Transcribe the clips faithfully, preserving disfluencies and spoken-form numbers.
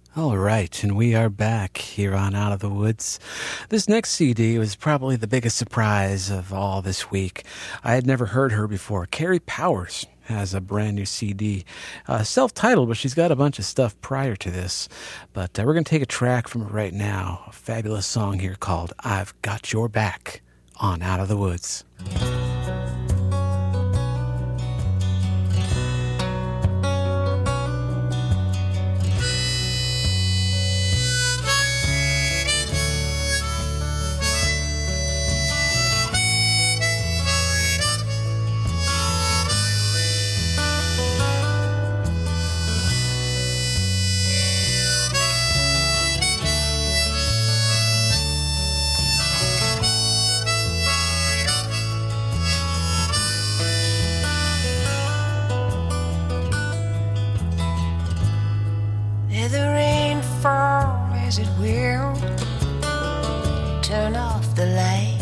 All right, and we are back here on Out of the Woods. This next C D was probably the biggest surprise of all this week. I had never heard her before. Carrie Powers has a brand new C D, uh, self-titled, but she's got a bunch of stuff prior to this. But uh, we're going to take a track from it right now, a fabulous song here called I've Got Your Back on Out of the Woods. As it will, turn off the light.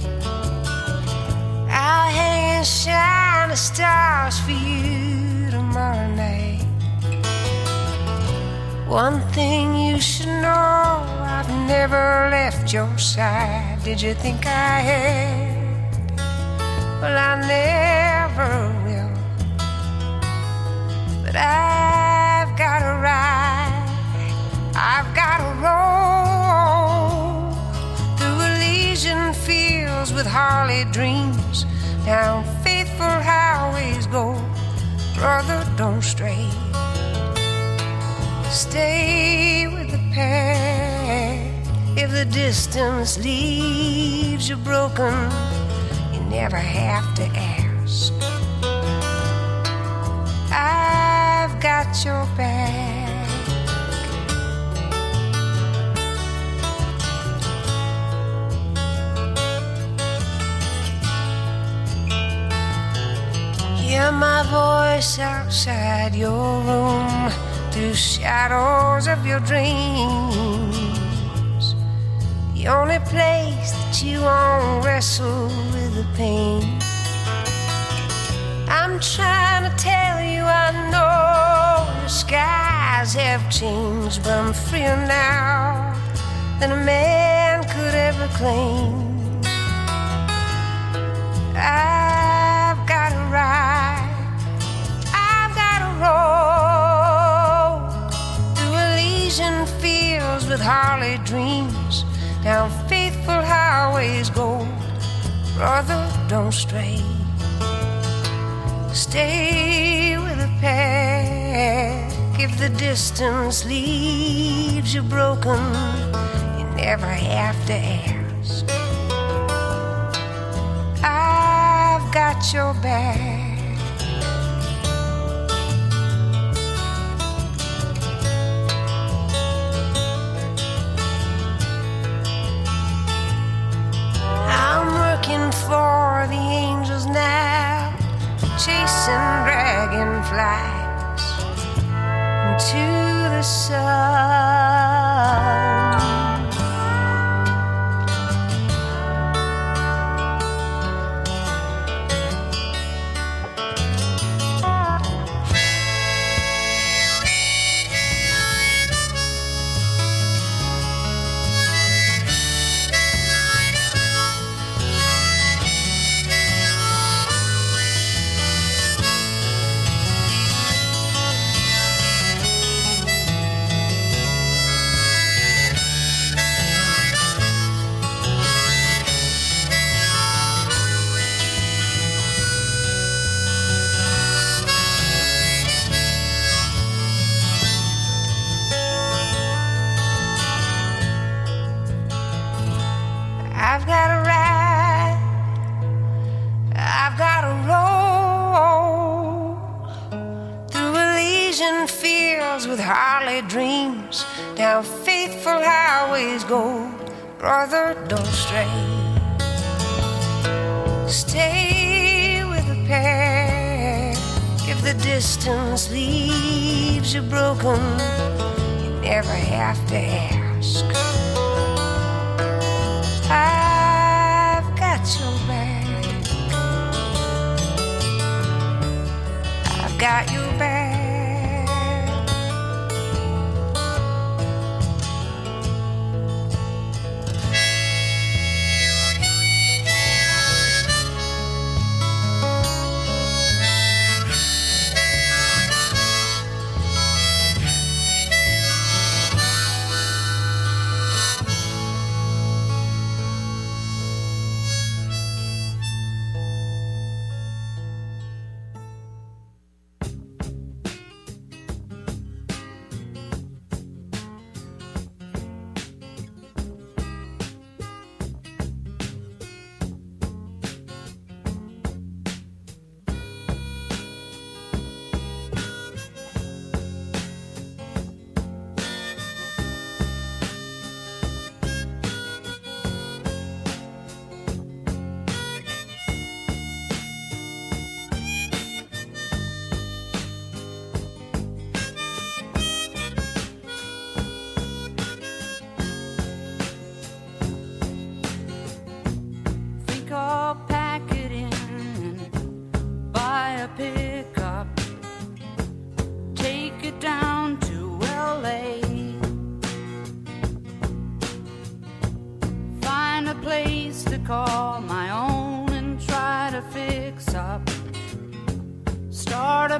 I'll hang and shine the stars for you tomorrow night. One thing you should know, I've never left your side. Did you think I had? Well, I never will. But I've got a right, I've got to roll through Elysian fields with Harley dreams, down faithful highways go. Brother, don't stray. Stay with the pack. If the distance leaves you broken, you never have to ask. I've got your back. Hear my voice outside your room, through shadows of your dreams. The only place that you won't wrestle with the pain. I'm trying to tell you I know the skies have changed, but I'm freer now than a man could ever claim. I've got a ride, I've got a roll through Elysian fields with Harley dreams, down faithful highways go. Brother, don't stray. Stay with the pack. If the distance leaves you broken, you never have to ask. I've got your back. I'm working for the angels now, chasing dragonflies into the sun. I've got a ride, I've got a roll through Elysian fields with Harley dreams, down faithful highways go. Brother, don't stray. Stay with the pack. If the distance leaves you broken, you never have to ask. I've got your back. I've got your back.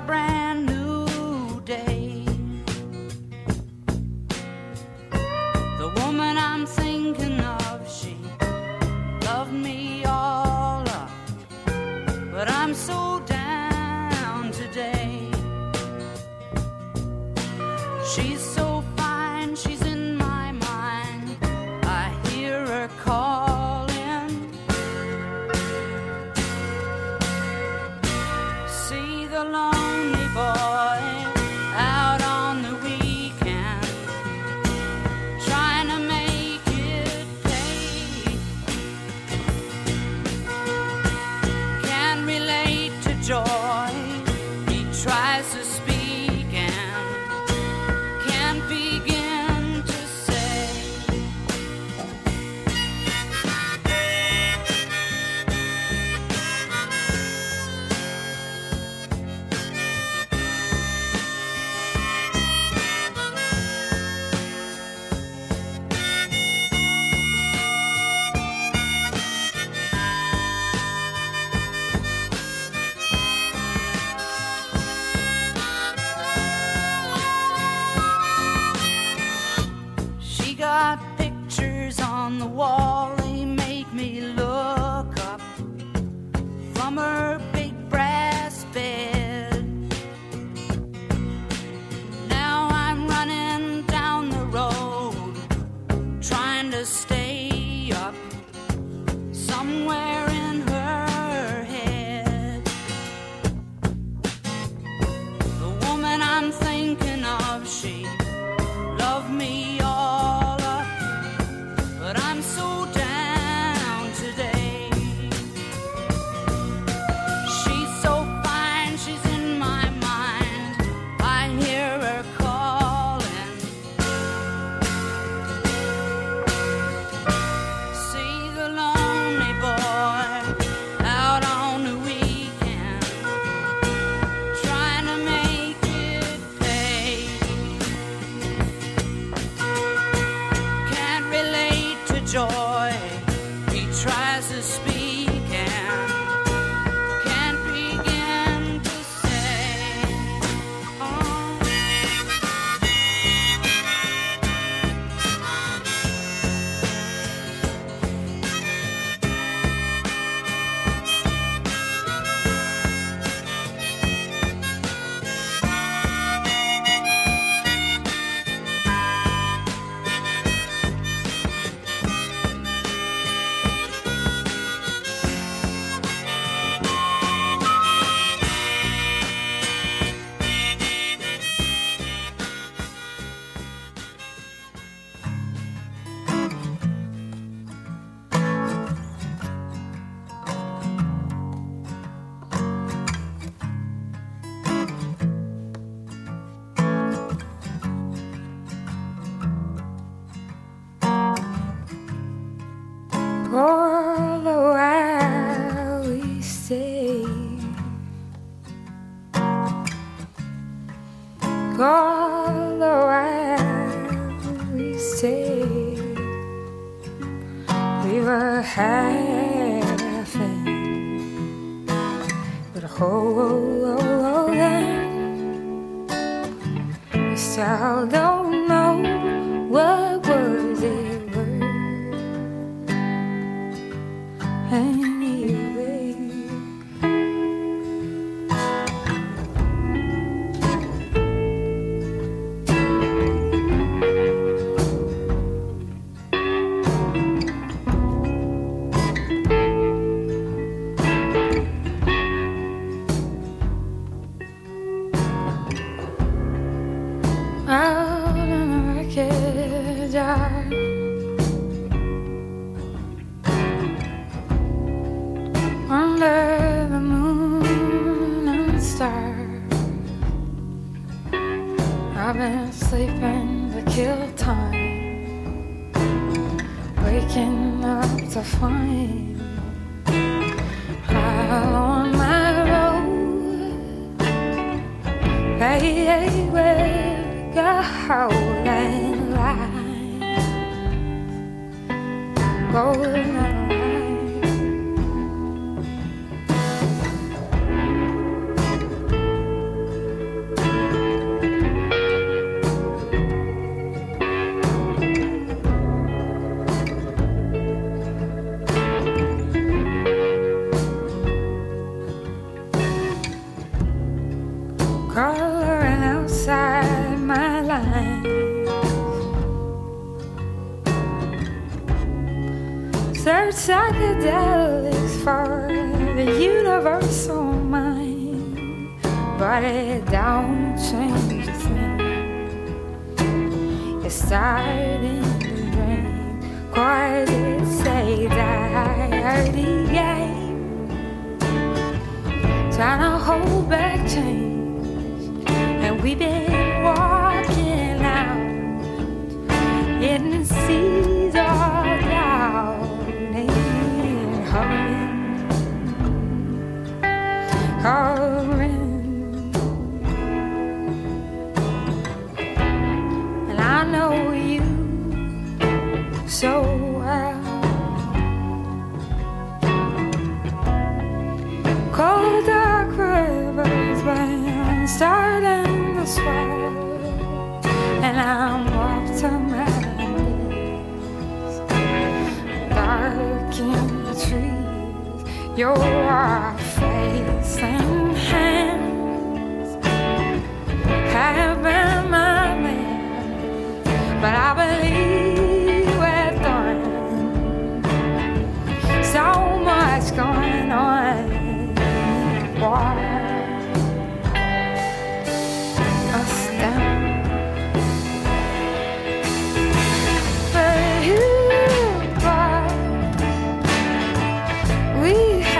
brand new day. The woman I'm thinking of, she loved me all up, but I'm so down today. She's so fine, she's in my mind. I hear her calling. See the lonely boy out on the weekend, trying to make it pay. Can't relate to joy, he tries to speak and can't begin to say. She got pictures on the wall, they make me look up from her big brass bed. Now I'm running down the road, trying to stay up somewhere in her head. The woman I'm thinking of, she loved me all up, but I'm so down today. She's so fine, she's in my mind. I hear her calling. See the lonely boy out on the weekend, trying to make it pay. Can't relate to joy, he tries to speak and can't begin to say. Oh. All the while we stay, all the while we stay, we were laughing, but hold on, we still don't know what words it were. Anyway, out in the wreckage yard, under the moon and stars, I've been sleeping to kill time, waking up to find I'm on my road, baby, where to go and lie, golden light. psychedelics for the universal mind, but it don't change a thing. You're starting to drink, cause it's a dirty game, trying to hold back change, and we've been walking out in the seas all down. Hovering, and I know you so well. Cold dark rivers been starting to swell, and I'm up to my knees, dark in the trees. Your face and hands have been my man, but I believe we're done. So much going on, water us down. But you, boy, we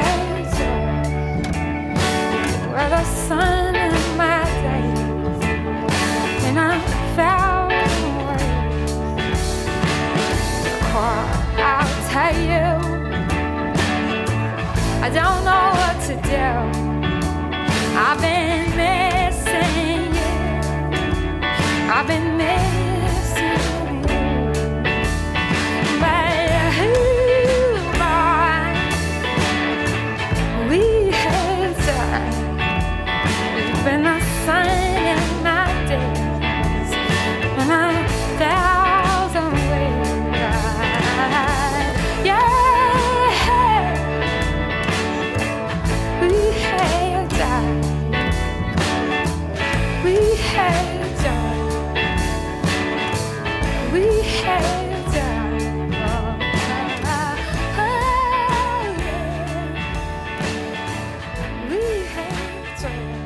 where the sun in my days in a thousand ways. Or I'll tell you, I don't know what to do. I've been missing you. I've been missing you. But who, boy, we had time. Been the sun in my days, and a thousand ways. Yeah, we had died. We had died. We had died. Oh, oh, yeah. We had died.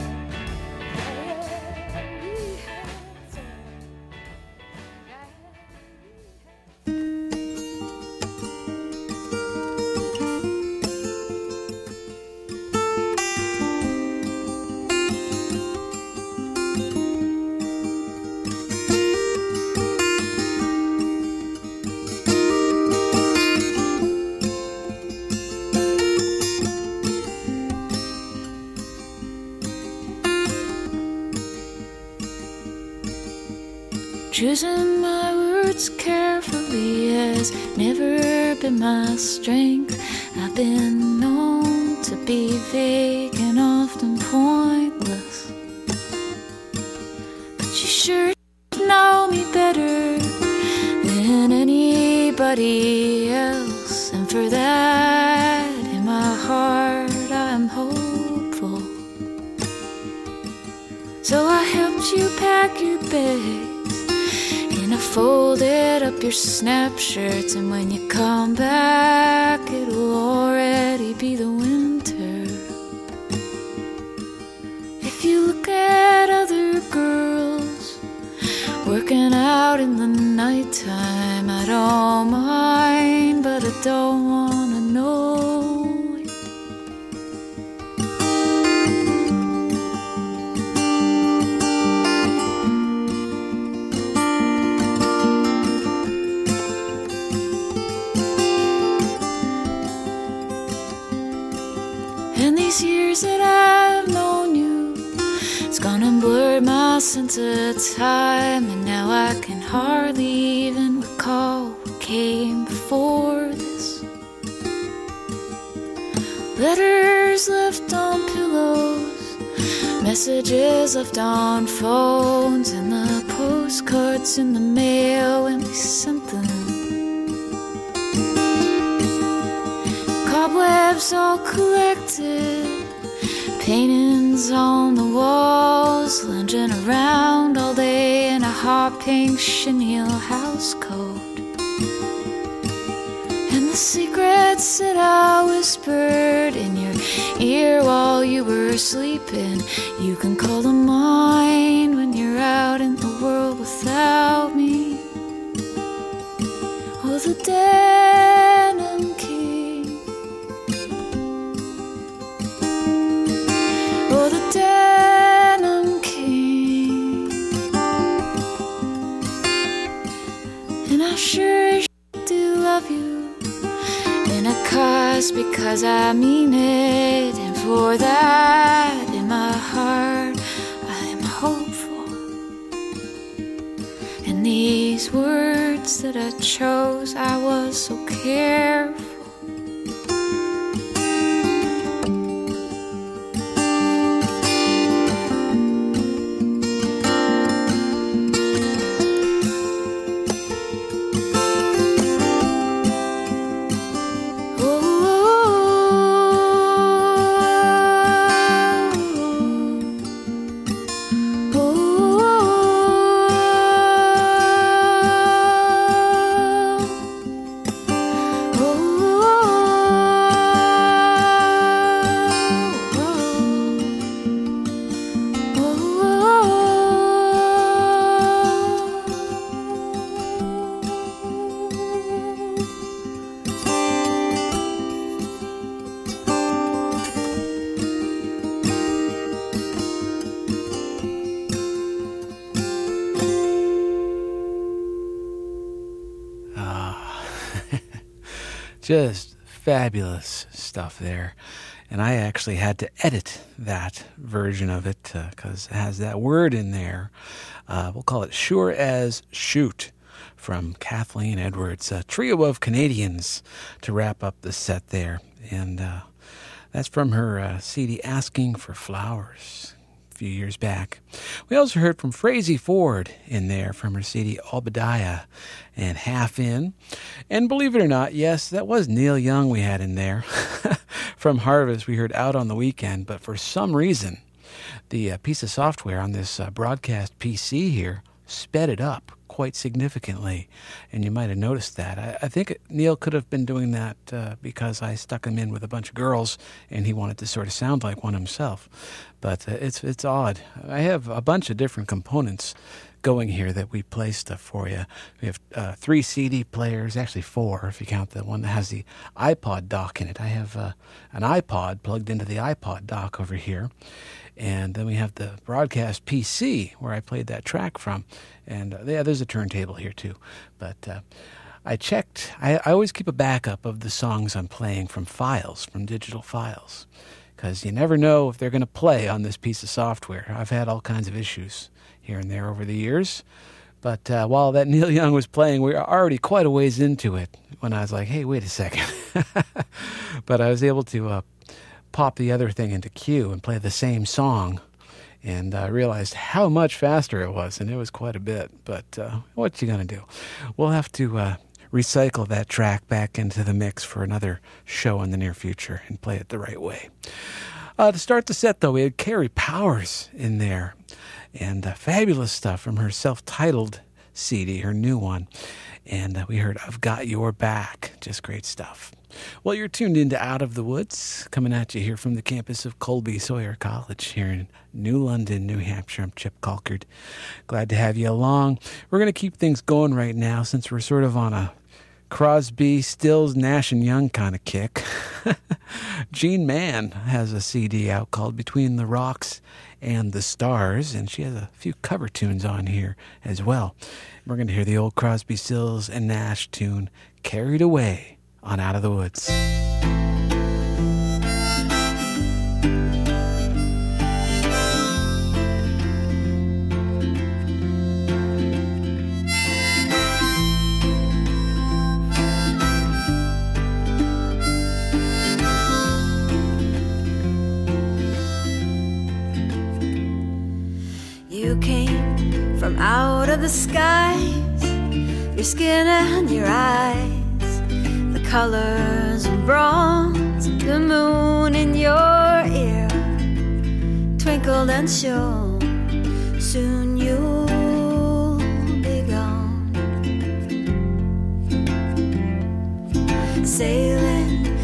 Choosing my words carefully has never been my strength. I've been known to be vague and often pointless, but you sure know me better than anybody else, and for that, in my heart, I'm hopeful. So I helped you pack your bags, and I folded up your snap shirts, and when you come back, it'll already be the winter. If you look at other girls working out in the nighttime, I don't mind, but I don't wanna know. These years that I've known you, it's gone and blurred my sense of time, and now I can hardly even recall what came before this. Letters left on pillows, messages left on phones, and the postcards in the mail when we sent them. Cobwebs all collected, paintings on the walls, lunging around all day in a hot pink chenille housecoat. And the secret words that I whispered in your ear while you were sleeping. You can call them mine when you're out in the world without me. Oh, the Denim King. Oh, the Denim King. And I sure do love you, and I cuss because I mean it. And for that, in my heart, I am hopeful. And these words that I chose, I was so careful. Just fabulous stuff there. And I actually had to edit that version of it because uh, it has that word in there. Uh, we'll call it Sure As Shoot from Kathleen Edwards, a trio of Canadians to wrap up the set there. And uh, that's from her uh, C D Asking for Flowers a few years back. We also heard from Frazey Ford in there from her C D Obadiah and Half In. And believe it or not, yes, that was Neil Young we had in there. From Harvest, we heard Out on the Weekend, but for some reason, the uh, piece of software on this uh, broadcast P C here sped it up quite significantly, and you might have noticed that. I, I think Neil could have been doing that uh, because I stuck him in with a bunch of girls, and he wanted to sort of sound like one himself. But uh, it's it's odd. I have a bunch of different components going here that we placed uh, for you. We have uh, three C D players, actually four if you count the one that has the iPod dock in it. I have uh, an iPod plugged into the iPod dock over here. And then we have the broadcast P C where I played that track from. And uh, yeah, there's a turntable here too. But uh, I checked. I, I always keep a backup of the songs I'm playing from files, from digital files. Because you never know if they're going to play on this piece of software. I've had all kinds of issues here and there over the years. But uh, while that Neil Young was playing, we were already quite a ways into it when I was like, hey, wait a second. But I was able to uh, pop the other thing into queue and play the same song. And I uh, realized how much faster it was, and it was quite a bit. But uh, what you going to do? We'll have to uh, recycle that track back into the mix for another show in the near future and play it the right way. Uh, to start the set, though, we had Carrie Powers in there. And uh, fabulous stuff from her self-titled C D, her new one. And uh, we heard I've Got Your Back. Just great stuff. Well, you're tuned into Out of the Woods, coming at you here from the campus of Colby Sawyer College here in New London, New Hampshire. I'm Chip Colkard. Glad to have you along. We're going to keep things going right now since we're sort of on a Crosby, Stills, Nash and Young kind of kick. Jean Mann has a C D out called Between the Rocks and the Stars, and she has a few cover tunes on here as well. We're going to hear the old Crosby, Stills and Nash tune, Carried Away, on Out of the Woods. You came from out of the skies, your skin and your eyes, the colors of bronze, the moon in your ear twinkled and shone. Soon you'll be gone, sailing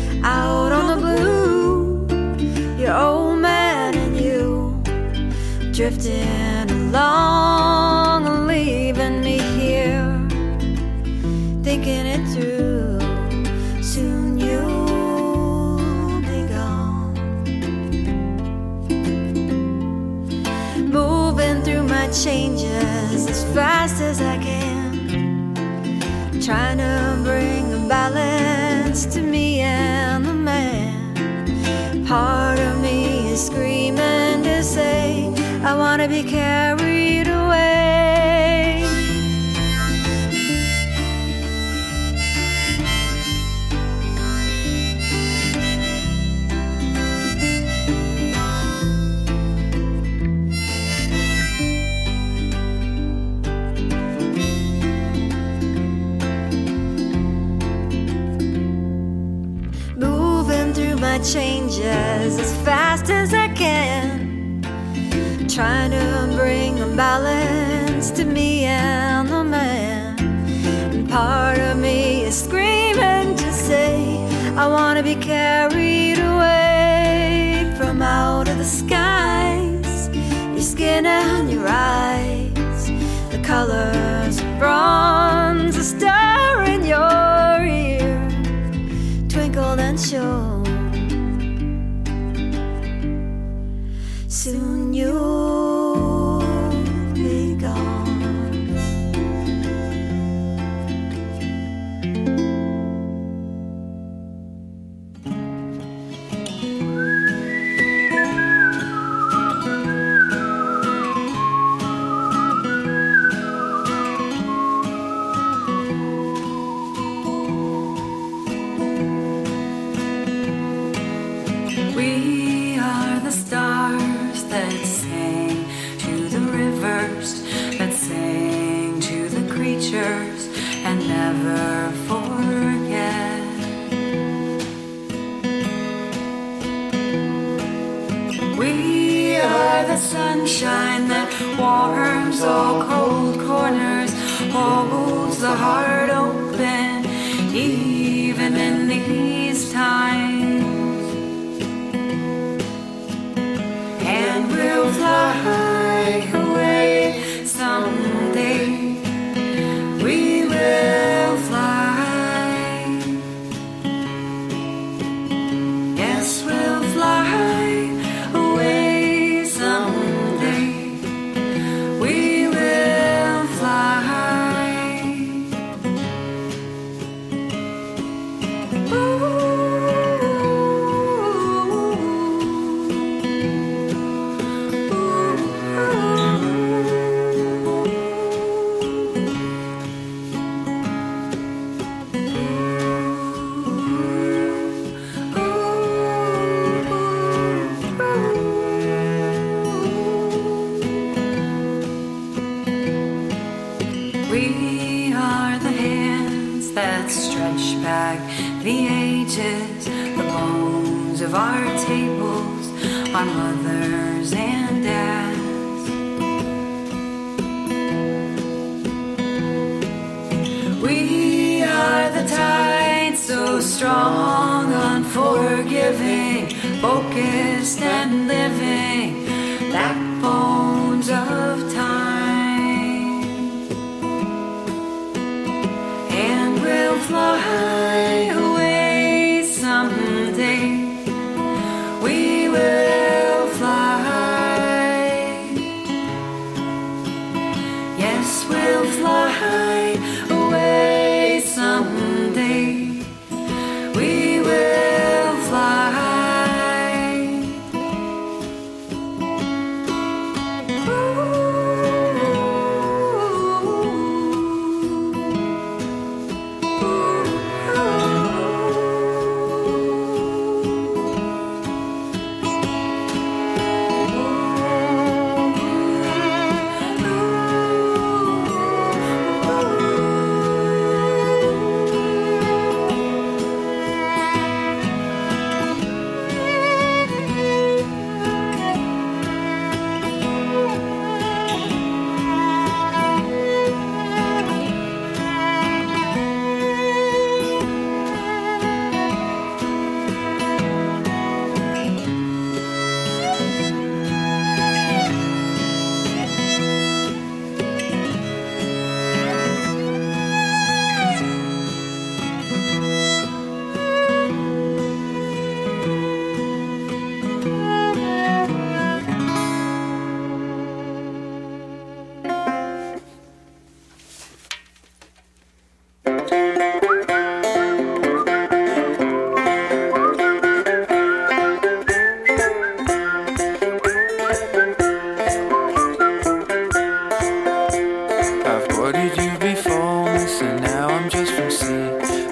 drifting along and leaving me here, thinking it through. Soon you'll be gone. Moving through my changes as fast as I can, trying to bring a balance to me and the man. Part of me is screaming to say, I want to be carried away. Moving through my changes as fast as I can, trying to bring a balance to me and the man. And part of me is screaming to say, I want to be carried away from out of the skies. Your skin and your eyes, the colors of bronze, a star in your ear, twinkled and shone. Soon you'll be gone. We are the stars that sang to the rivers, that sang to the creatures, and never forget. We are the sunshine that warms all cold corners, holds the heart open, even in these times. And we'll fly away someday. We will fly. Yes, we'll fly away someday. We will fly. Ooh. We are the hands that stretch back the ages, the bones of our tables, our mothers and dads. We are the tide so strong, unforgiving, focused and living, backbones of time. And we'll fly away someday. We will fly. Yes, we'll fly away someday. We will fly. Ooh. Ooh.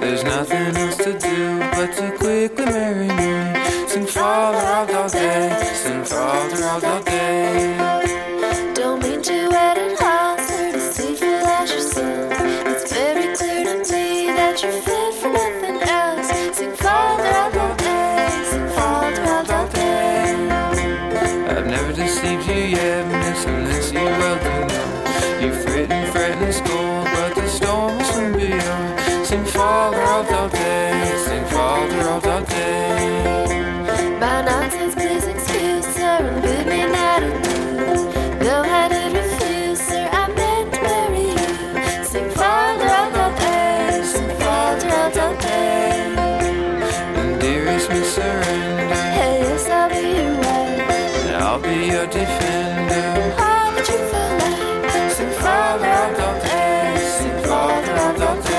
There's nothing else to do but to quickly marry me. Sing father out all day, sing father out all day. Don't mean to add an answer, deceitful as your soul. It's very clear to me that you're fit for nothing else. Sing father out all day, sing father out all day. I've never deceived you yet, miss, unless you well do know. You fret and fret and scold, but the storm will soon be over. Sing father out all day, sing father out all day. My nonsense, please excuse, sir, and bid me not adieu. Though I did refuse, sir, I meant to marry you. Sing father out all day, sing father out all day. And dearest Miss Surrender, Hey, yes, I'll be your wife, and I'll be your defender. all that you feel like. Sing father out all day, sing father out all day.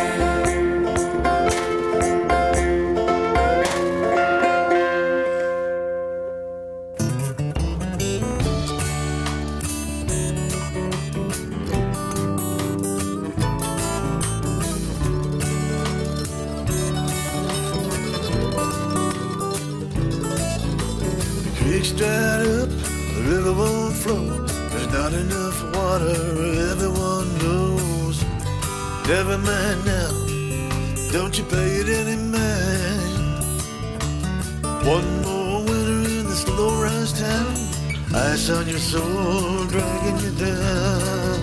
Creek's dried up, the river won't flow. There's not enough water, everyone knows. Never mind now, don't you pay it any mind. One more winter in this low-rise town, ice on your soul, dragging you down.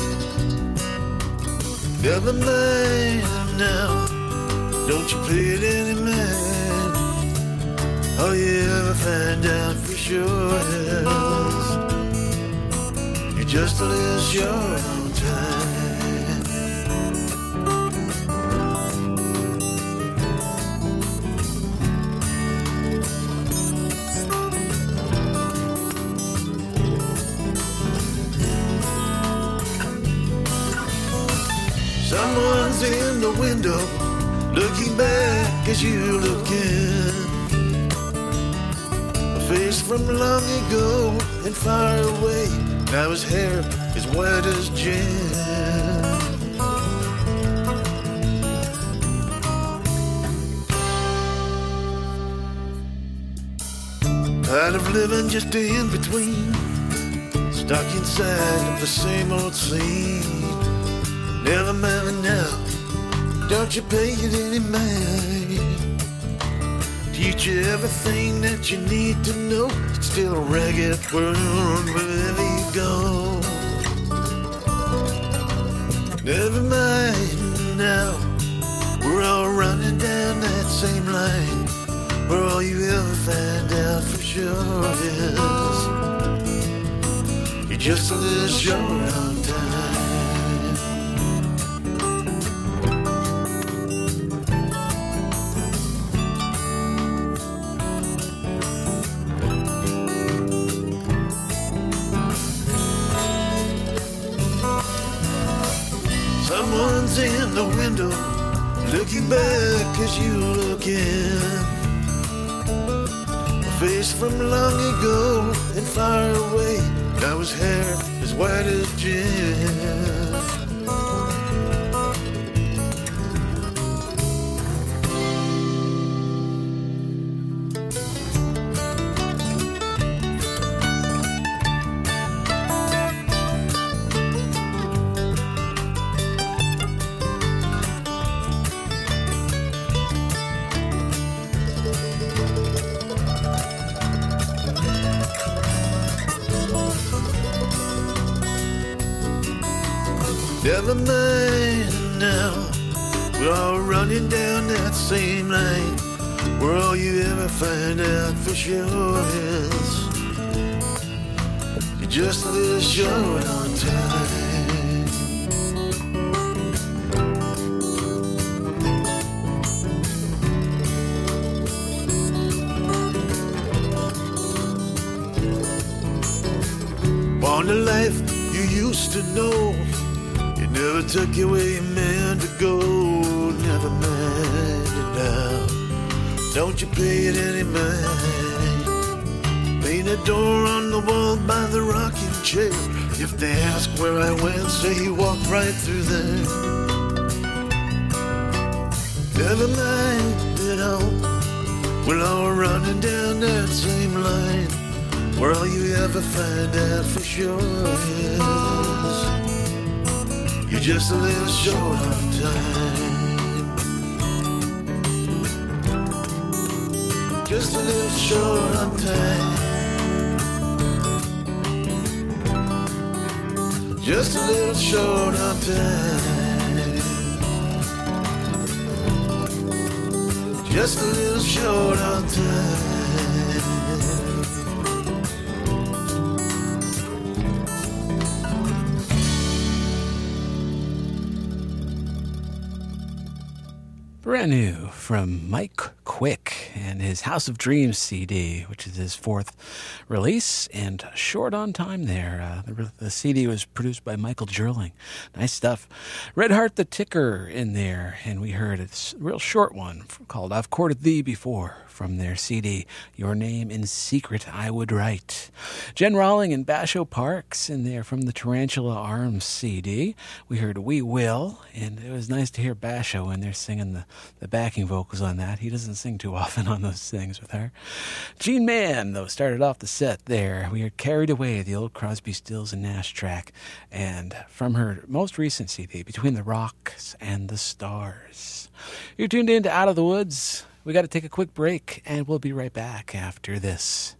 Never mind now, don't you pay it any mind. All you ever find out for sure is you just lose your own time. Someone's in the window, looking back as you look in. A face from long ago and far away. Now his hair is white as gin. Tired of living just in between, stuck inside of the same old scene. Never mind now, don't you pay it any mind. Teach you everything that you need to know. It's still a ragged world wherever you go. Never mind now, we're all running down that same line, where all you ever find out for sure is you just lose your own time. Someone's in the window, looking back as you look in. A face from long ago and far away. Now his hair is white as gin. Never mind now, we're all running down that same line, where all you ever find out for sure is you just lose your own time. Born the life you used to know, never took you where you meant to go. Never mind it now, don't you pay it any mind. Paint a door on the wall by the rocking chair. If they ask where I went, say you walked right through there. never made it home. We're all running down that same line, where all you ever find out for sure is you're just a little short on time. Just a little short on time. Just a little short on time. Just a little short on time. Brand new from Mike Quick and his House of Dreams C D, which is his fourth release, and short on time there. Uh, the, the C D was produced by Michael Gerling. Nice stuff. Red Heart the Ticker in there, and we heard a real short one called I've Courted Thee Before from their C D, Your Name in Secret I Would Write. Jen Rawling and Basho Parks in there from the Tarantula Arms C D. We heard We Will, and it was nice to hear Basho in there singing the, the backing vocals on that. He doesn't sing too often on those things with her. Gene Mann, though, started off the set there. We are Carried Away, the old Crosby, Stills and Nash track, and from her most recent C D, Between the Rocks and the Stars. You're tuned in to Out of the Woods. We got to take a quick break, and we'll be right back after this.